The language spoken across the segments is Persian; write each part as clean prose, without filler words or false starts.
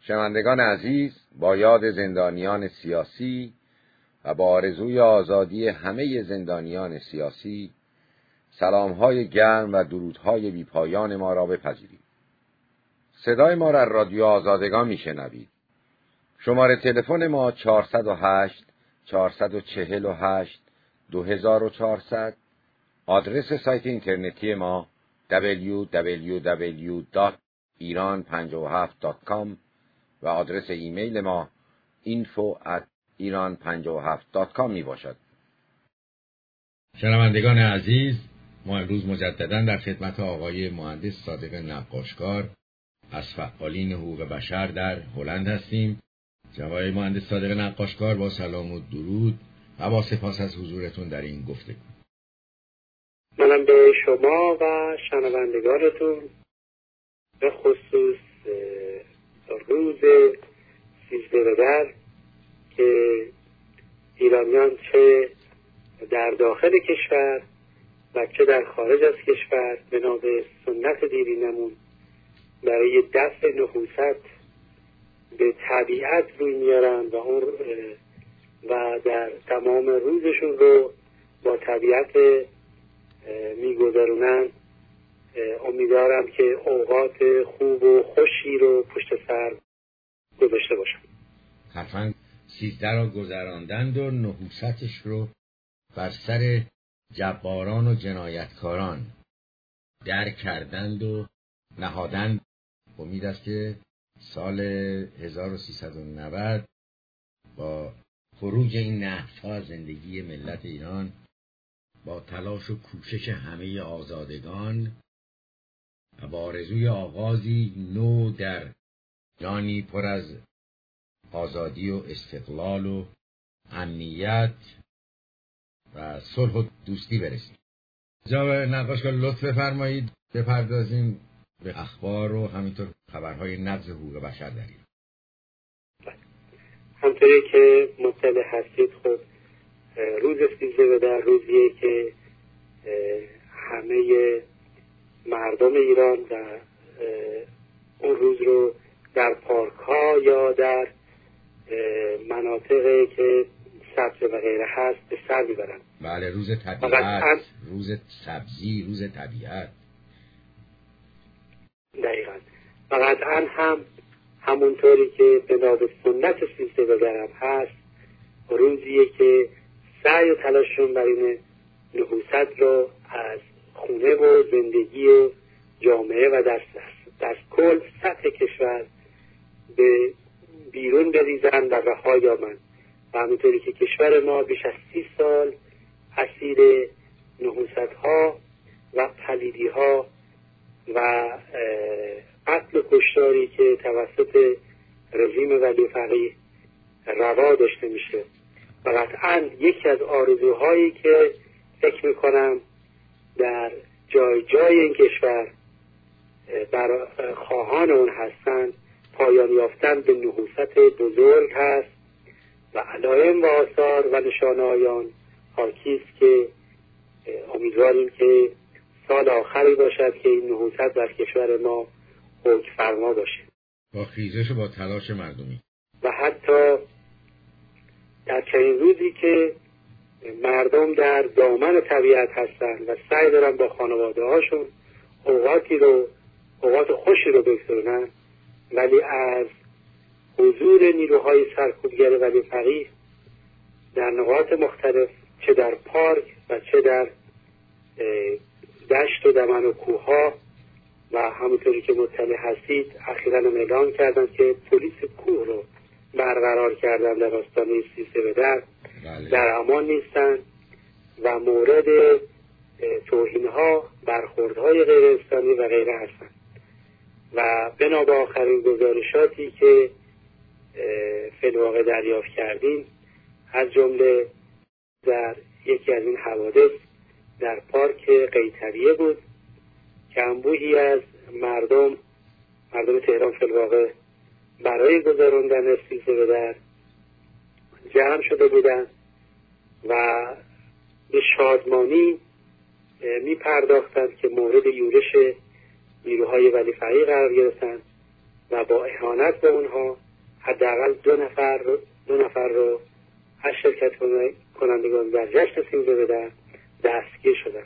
شنوندگان عزیز، با یاد زندانیان سیاسی و با آرزوی آزادی همه زندانیان سیاسی، سلام‌های گرم و درودهای بی‌پایان ما را بپذیرید. صدای ما را رادیو آزادگان میشنوید. شماره تلفن ما 408 448 2400. آدرس سایت اینترنتی ما www.iran57.com و آدرس ایمیل ما info@iran57.com می باشد. شنوندگان عزیز، ما امروز مجددا در خدمت آقای مهندس صادق نقاشکار از فعالین حقوق بشر در هلند هستیم. جناب مهندس صادق نقاشکار، با سلام و درود و با سپاس از حضورتون در این گفتگو. منم به شما و شنوندگانتون به خصوص روز 13 بدر که ایرانیان چه در داخل کشور و چه در خارج از کشور بنا به سنت دیرینمون برای دفع نحوست به طبیعت روی میارن و در تمام روزشون رو با طبیعت میگذرونن. امیدوارم که اوقات خوب و خوشی رو پشت سر گذاشته باشن. حتما 13 را گذراندند و نحوستش رو بر سر جباران و جنایتکاران در کردند و نهادند. امید است که سال 1390 با خروج این نهش‌ها از زندگی ملت ایران، با تلاش و کوشش همه آزادگان و با آرزوی آغازی نو در جانی پر از آزادی و استقلال و امنیت و صلح و دوستی برسیم. جناب نقاشکار، لطف بفرمایید بپردازیم به اخبار و همینطور خبرهای نقض حقوق بشر در ایران. همطوری که مطلع هستید، خب روز 13 بدر روزیه که همه مردم ایران و اون روز رو در پارک ها یا در مناطقی که سبز و غیره هست به سر میبرن. بله، روز طبیعت، روز سبزی، روز طبیعت. دقیقا. و قطعا همونطوری که بنا به سنت 13 بدر هم هست، روزیه که سعی و تلاششون بر این نحوست رو از خونه و زندگی و جامعه و در کل سطح کشور به بیرون بریزن و رها یابن. و همونطوری که کشور ما بیش از 30 سال اسیر نحوست‌ها و پلیدی‌ها و قتل و کشتاری که توسط رژیم ولی فقیه روا داشته میشه. و قطعا یکی از آرزوهایی که فکر میکنم در جای این کشور بر خواهان اون هستند، پایان یافتن به نحوست بزرگ هست و علائم و آثار و نشانه آیان حاکی است که امیدواریم که سال آخری باشد که این نحوست در کشور ما حکم فرما باشه، با خیزش و با تلاش مردمی. و حتی در چنین روزی که مردم در دامن طبیعت هستند و سعی دارن با خانواده هاشون اوقات خوشی رو بگذرونن، ولی از حضور نیروهای سرکوبگر ولی فقیه در نقاط مختلف، چه در پارک و چه در دشت و دمن و کوه و همونطوری که مطلع هستید اخیراً اعلام کردن که پلیس کوه رو برقرار کردن در آستانه 13 بدر، در امان نیستن و مورد توهین‌ها، برخوردهای غیر انسانی و غیره هستن. و بنا به آخرین گزارشاتی که فی الواقع دریافت کردیم، از جمله در یکی از این حوادث در پارک قیطریه بود که انبوهی از مردم تهران فی الواقع برای گذراندن 13 بدر جمع شده بودند و به شادمانی می پرداختند که مورد یورش نیروهای ولی فقیه قرار گرفتند و با اهانت به اونها حداقل دو نفر رو از شرکت کنندگان در جشن 13 به در دستگیر شدن.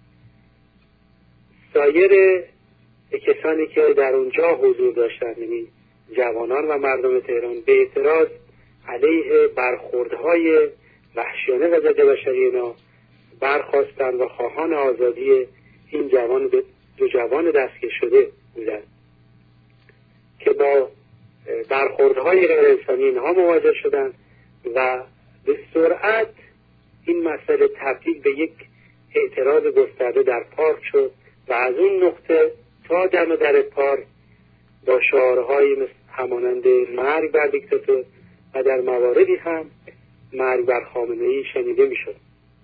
سایر کسانی که در اونجا حضور داشتند، یعنی جوانان و مردم تهران، به اعتراض علیه برخوردهای وحشیانه و ضد بشری اینا برخاستند و خواهان آزادی این دو جوان دستگیر شده بودند که با برخوردهای غیر انسانی اینها مواجه شدند و به سرعت این مسئله تبدیل به یک اعتراض گسترده در پارک شد و از اون نقطه تا دم در پارک با شعارهای همانند مرگ بر دیکتاتور و در مواردی هم مرگ بر خامنه‌ای شنیده میشد.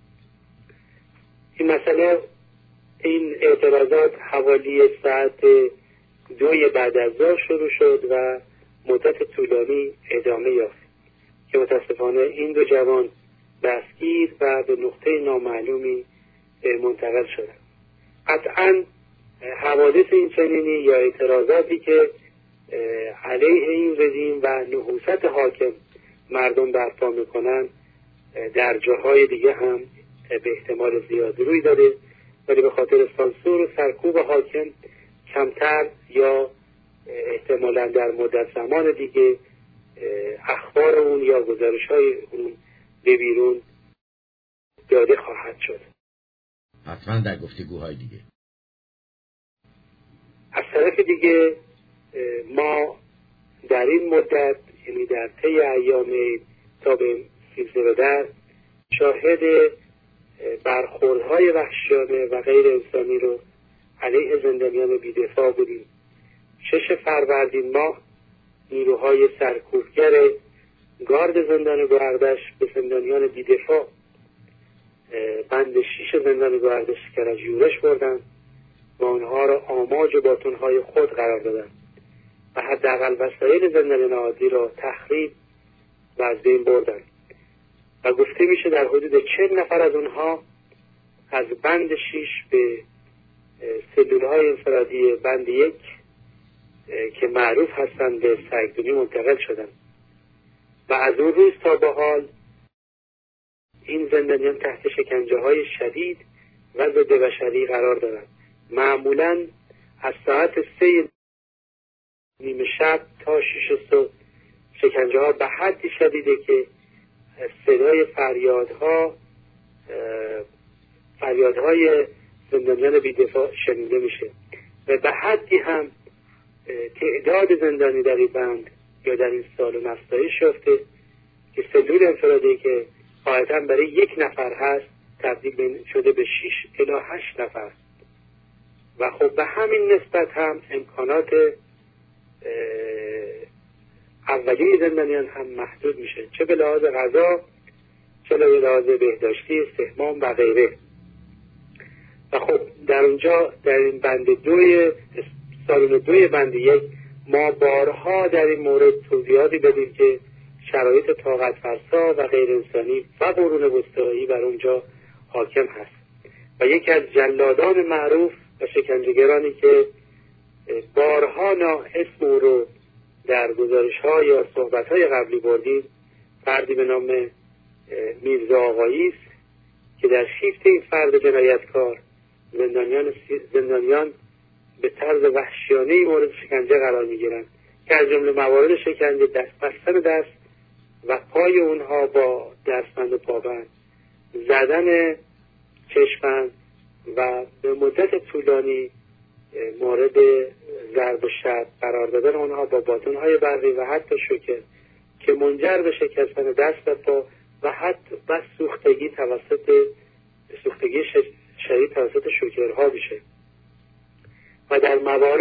این اعتراضات حوالی ساعت 2 بعد از ظهر شروع شد و مدت طولانی ادامه یافت که متاسفانه این دو جوان دستگیر و به نقطه نامعلومی منتقل شدند. قطعاً حوادث این چنینی یا اعتراضاتی که علیه این رژیم و نحوست حاکم مردم برپا میکنن در جاهای دیگه هم به احتمال زیاد روی داده، ولی به خاطر سانسور و سرکوب حاکم کمتر یا احتمالا در مدت زمان دیگه اخبار اون یا گزارش های اون به بیرون داده خواهد شد. حتما در گفتگوهای دیگه. از طرف دیگه ما در این مدت، یعنی در طی ایام تا به 13 به در، شاهد برخوردهای وحشیانه و غیر انسانی رو علیه زندانیان بی‌دفاع بودیم. 6 فروردین ماه نیروهای سرکوبگر گارد زندان گوهردش به زندانیان بی‌دفاع بند 6 زندان گوهردش کرج یورش بردن و آنها را آماج و باتونهای خود قرار دادن و حداقل وسایل زندانیان عادی را تخریب و از بین بردن و گفته میشه در حدود 40 نفر از اونها از بند 6 به سلولهای انفرادی بند 1 که معروف هستند به سگدونی منتقل شدن و از اون روز تا به حال این زندانیان تحت شکنجه های شدید و ضد بشری قرار دارند. معمولا از ساعت 3 نیمه شب تا 6 صبح شکنجه ها به حدی شدیده که صدای فریادهای زندانیان بی‌دفاع شنیده میشه و به حدی هم تعداد زندانی در این بند یا در این سالن افزایش یافته که سلول انفرادی که قاعدتاً برای 1 نفر هست تبدیل شده به 6 الی 8 نفر و خب به همین نسبت هم امکانات اولیه زندانیان هم محدود میشه، چه به لحاظ غذا چه به لحاظ بهداشتی، استحمام و غیره. و خب در اونجا در این بند 2 سالن 2 بند 1 ما بارها در این مورد توضیحاتی بدیم که شرایط طاقت فرسا و غیر انسانی و قرون وسطایی بر اونجا حاکم هست و یکی از جلادان معروف و شکنجهگرانی که بارها اسم او رو در گزارش‌ها یا صحبت‌های قبلی بردیم، فردی به نام میرزا آقایی است که در شیفت این فرد جنایتکار زندانیان به طرز وحشیانه‌ای مورد شکنجه قرار می‌گیرند که از جمله موارد شکنجه بستن دست و پای اونها با دستبند و پابند، زدن چشمند و به مدت طولانی مورد ضرب و شب قرار دادن اونها با باتون‌های برقی و حتی شوکر که منجر به شکستن دست و پا و حتی بس سوختگی شدید توسط شوکرها میشه و در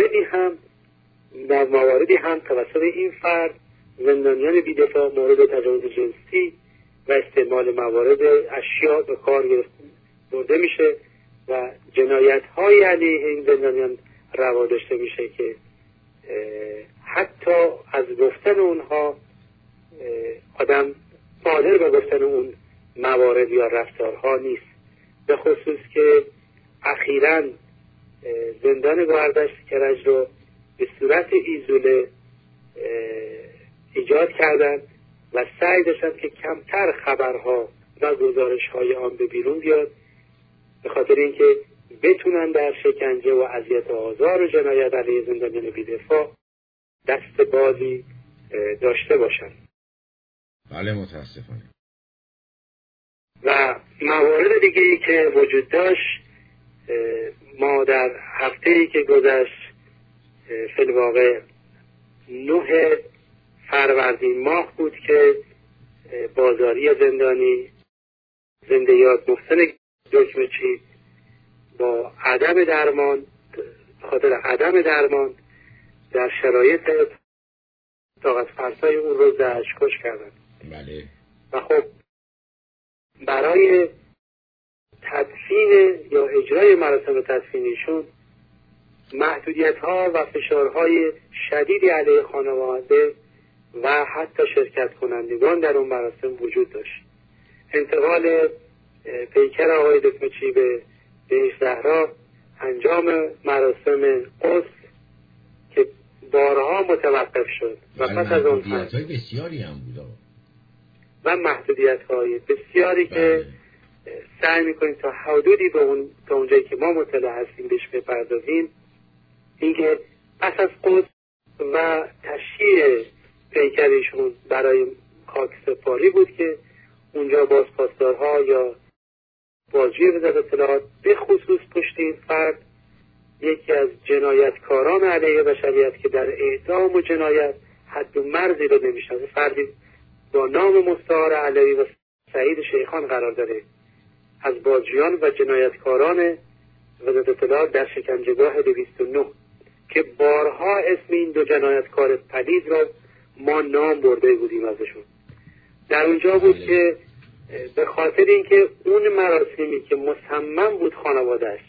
مواردی هم توسط این فرد زندانیان بی‌دفاع مورد تجاوز جنسی و استعمال موارد اشیاء به کار برده میشه و جنایت‌های علیه این زندانیان روا داشته میشه که حتی از گفتن اونها آدم قادر به گفتن اون موارد یا رفتارها نیست، به خصوص که اخیراً زندان گوهردش کرج رو به صورت ایزوله ایجاد کردن و سعی داشتن که کمتر خبرها و گزارش‌های آن به بیرون بیاد، به خاطر اینکه بتونن در شکنجه و اذیت و آزار و جنایت علیه زندانیان بی‌دفاع دست بازی داشته باشن. بله متاسفانه. و موارد دیگه‌ای که وجود داشت، ما در هفته‌ای که گذشت فی الواقع 9 فروردین ماه بود که بازاری زندانی زنده یاد محسن دکمچی با عدم درمان، خاطر عدم درمان در شرایط طاقت فرسای اون رو زهرکش کردن. بله. و خب برای تدفین یا اجرای مراسم تدفینیشون محدودیت‌ها و فشارهای شدیدی علیه خانواده و حتی شرکت کنندگان در اون مراسم وجود داشت. انتقال پیکر آقای دکمچی به بهشت زهرا، انجام مراسم غسل که بارها متوقف شد و پس از اون محدودیت‌های بسیاری هم بود و محدودیت‌های بسیاری که سعی می‌کنیم تا حدودی تا اونجایی که ما مطلع هستیم بهش بپردازیم. اینکه پس از غسل و تشییع پیکرشون برای خاک سپاری بود که اونجا بازپاسدارها یا بازجوی وزارت اطلاعات به خصوص پشت این فرد یکی از جنایتکاران علیه بشریت که در اعدام و جنایت حد و مرزی رو نمی‌شناسه، فردی با نام مستعار علوی و سعید شیخان قرار داره، از بازجویان و جنایتکاران وزارت اطلاعات در شکنجهگاه 209 که بارها اسم این دو جنایتکار پلید را ما نام برده بودیم ازشون. در اونجا بود که به خاطر اینکه اون مراسمی که مصمم بود خانواده‌اش،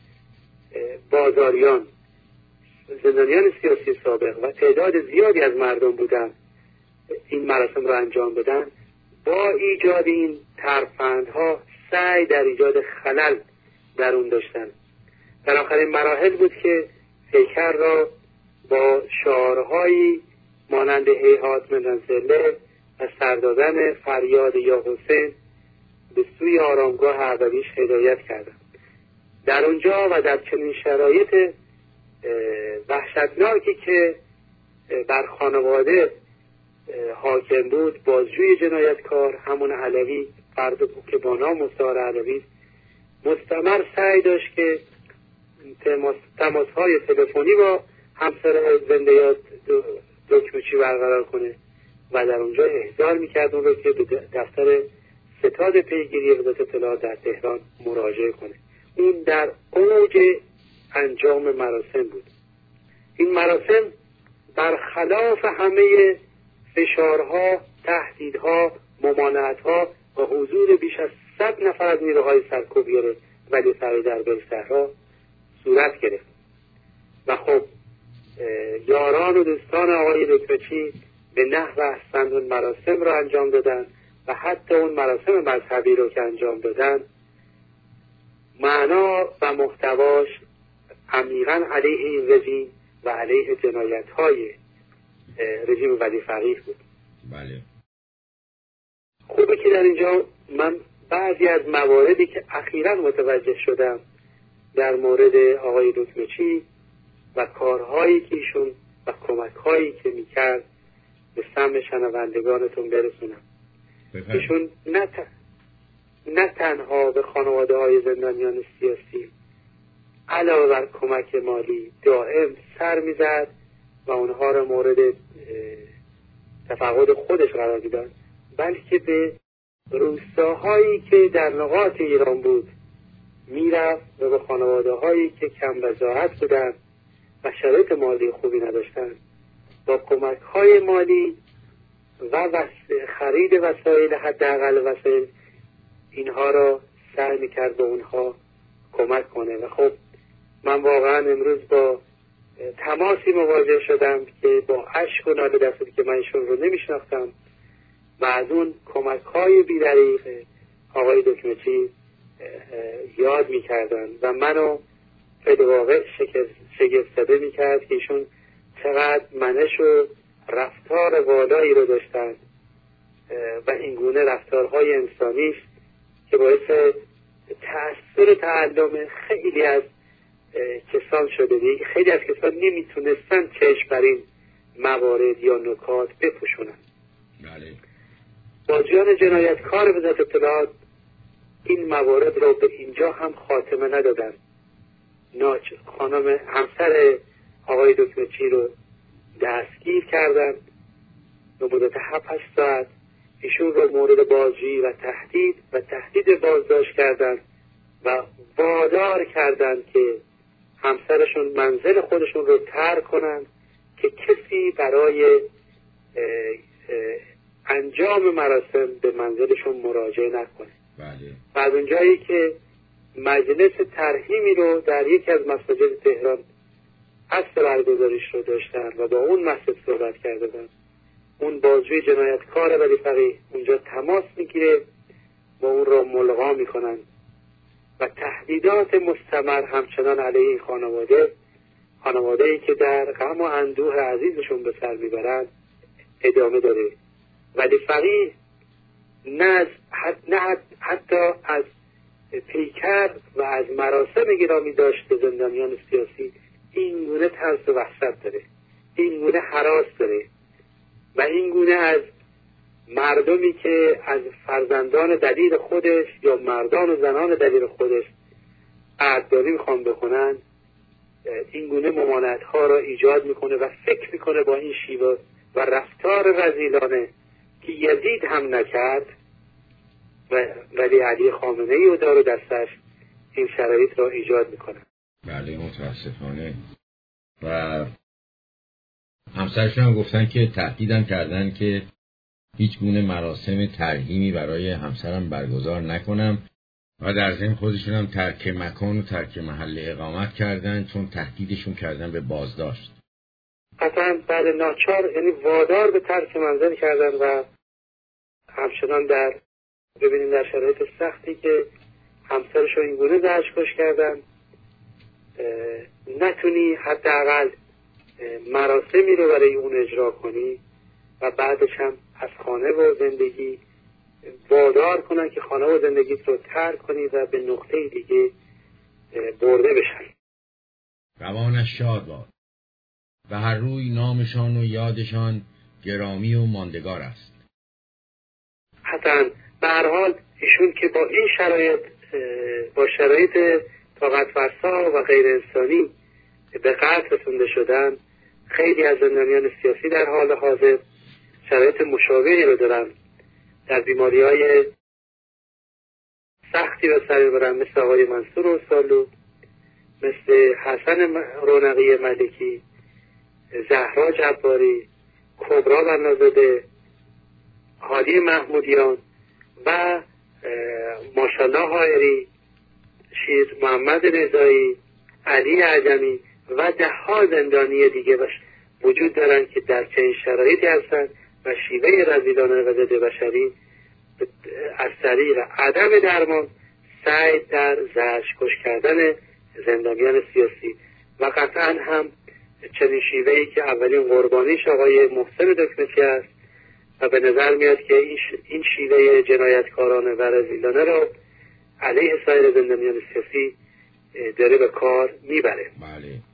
بازاریان، زندانیان سیاسی سابق و تعداد زیادی از مردم بودن این مراسم را انجام بدن، با ایجاد این ترفندها سعی در ایجاد خلل در اون داشتن. در آخرین مراحل بود که پیکر را با شعارهایی مانند هیهات منزله و سر دادن فریاد یا حسین به سوی آرامگاه اولیش هدایت کردند. در اونجا و در چنین شرایط وحشتناکی که بر خانواده حاکم بود، بازجوی جنایتکار همون علوی، فرد که با نام مستعار علوی، مستمر سعی داشت که تماس‌های تلفنی با همسر زنده یاد دکمچی برقرار کنه و در اونجا احضار میکرد اون رو که به دفتر ستاد پیگیری وزارت اطلاعات در تهران مراجعه کنه. این در اوج انجام مراسم بود. این مراسم برخلاف همه فشارها، تهدیدها، ممانعتها و حضور بیش از 100 نفر از نیروهای سرکوبگر ولی فقیه در بهشت زهرا صورت گرفت. و خب یاران و دوستان آقای دکمچی به نحو احسن اون مراسم رو انجام دادن و حتی اون مراسم مذهبی رو که انجام دادن معنا و محتواش عمیقاً علیه این رژیم و علیه جنایت‌های رژیم ولی فقیه بود. بله. خوبه که در اینجا من بعضی از مواردی که اخیراً متوجه شدم در مورد آقای دکمچی و کارهایی که ایشون و کمک‌هایی که میکرد به سمع شنوندگانتون برسونم. ایشون نه تنها به خانواده های زندانیان سیاسی علاوه بر کمک مالی دائم سر میزد و اونها را مورد تفقد خودش قرار میداد، بلکه به روستاهایی که در نقاط ایران بود میرفت و به خانواده هایی که کم وضاحت بودند و شرایط مالی خوبی نداشتند با کمک های مالی و خرید وسایل، حداقل وسایل، اینها را سعی میکرد به اونها کمک کنه. و خب من واقعا امروز با تماسی مواجه شدم که با اشک و ناله در صورتی که من ایشون رو نمیشناختم و از اون کمک های بی‌دریغ آقای دکمچی یاد میکردن و منو به واقع شگفت زده میکرد که ایشون چقدر منش و رفتار والایی رو داشتند و این گونه رفتارهای انسانی است که باعث تأثیر و تعلم خیلی از کسان شده. خیلی از کسان نمیتونستن چشم بر این موارد یا نکات بپوشونن. بله. باجیان جنایتکار وزارت اطلاعات این موارد رو به اینجا هم خاتمه ندادن. خانم همسر آقای دکمچی رو دستگیر کردن به مدت 7-8 ساعت. ایشون رو مورد بازجویی و تهدید بازداشت کردن و وادار کردن که همسرشون منزل خودشون رو ترک کنن که کسی برای انجام مراسم به منزلشون مراجعه نکنه. بله. و از اونجایی که مجلس ترحیمی رو در یکی از مساجد تهران قصد برگزاریش رو داشتن و با اون مسجد صحبت کردن، اون بازجوی جنایتکار ولی فقیه اونجا تماس میگیره و اون رو ملغا میکنن و تهدیدات مستمر همچنان علیه این خانواده‌ای که در غم و اندوه عزیزشون به سر میبرند ادامه داره. ولی فقیه نه حتی از پیکر و از مراسم گرامی داشته زندانیان سیاسی این گونه ترس و وحشت داره، این گونه هراس داره و این گونه از مردمی که از فرزندان دلیر خودش یا مردان و زنان دلیر خودش قدردانی میخوان بکنن، این گونه ممانعت ها را ایجاد میکنه و فکر میکنه با این شیوه و رفتار رذیلانه که یزید هم نکرد ولی علی خامنه‌ای رو داره دستش این شرایط را ایجاد میکنه. بله متاسفانه. و همسرشون هم گفتن که تهدیدم کردن که هیچ گونه مراسم ترحیمی برای همسرم برگزار نکنم و در ضمن خودشون هم ترک مکان و ترک محل اقامت کردن چون تهدیدشون کردن به بازداشت. قطعا بعد ناچار یعنی وادار به ترک منزل کردن و همچنان ببینیم در شرایط سختی که همسرش رو این گونه دستکش کردن نتونی حداقل مراسمی رو برای اون اجرا کنی و بعدش هم از خانه و زندگی وادار کنن که خانه و زندگیت رو ترک کنی و به نقطه دیگه برده بشن. روانش شاد باد و هر روی نامشان و یادشان گرامی و ماندگار است. حتما به هر حال ایشون که با این شرایط طاقت فرسا و غیر انسانی به قتل رسونده شدن، خیلی از زندانیان سیاسی در حال حاضر شرایط مشابهی رو دارن، در بیماری‌های سختی رو سر میبرن، مثل آقای منصور اوسالو، مثل حسن رونقی ملکی، زهرا جباری، کبرا بنازاده، هادی محمودیان و ماشالله حائری، شیر محمد رضایی، علی عجمی و ده‌ها زندانی دیگه وجود دارن که در چنین شرایطی هستند و شیوه رذیلانه و ضد بشری از طریق عدم درمان سعی در زجرکش کردن زندانیان سیاسی و قطعا هم چنین شیوهی که اولین قربانیش آقای محسن دکمچی است و به نظر میاد که این شیوه جنایتکارانه و رذیلانه را علیه سایر زندانیان سیاسی داره به کار میبره. بله.